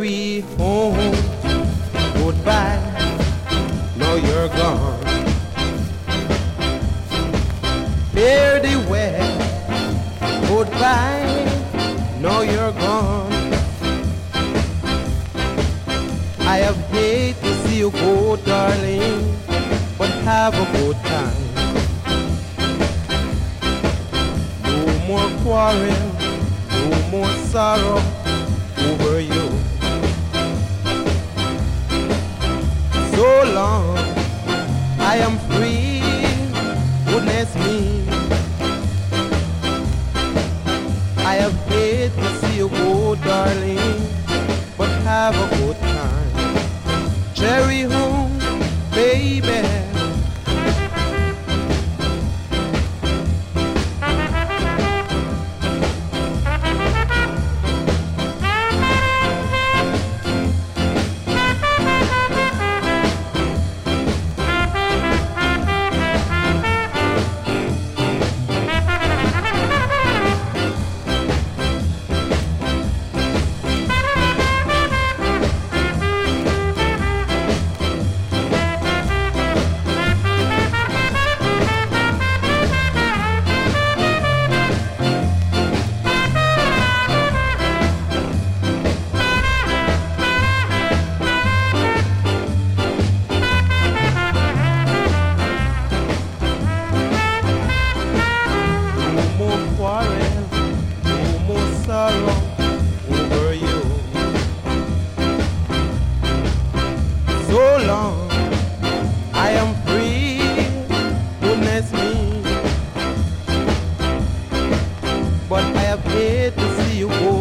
Cherry home, goodbye, now you're gone. Fare thee well, goodbye, now you're gone. I have hate to see you go, darling, but have a good time. No more quarrel, no more sorrow over you. So long, I am free, goodness me. I have hate to see you go, darling, but have a good time. Cherry home, baby. But I have hate to see you go.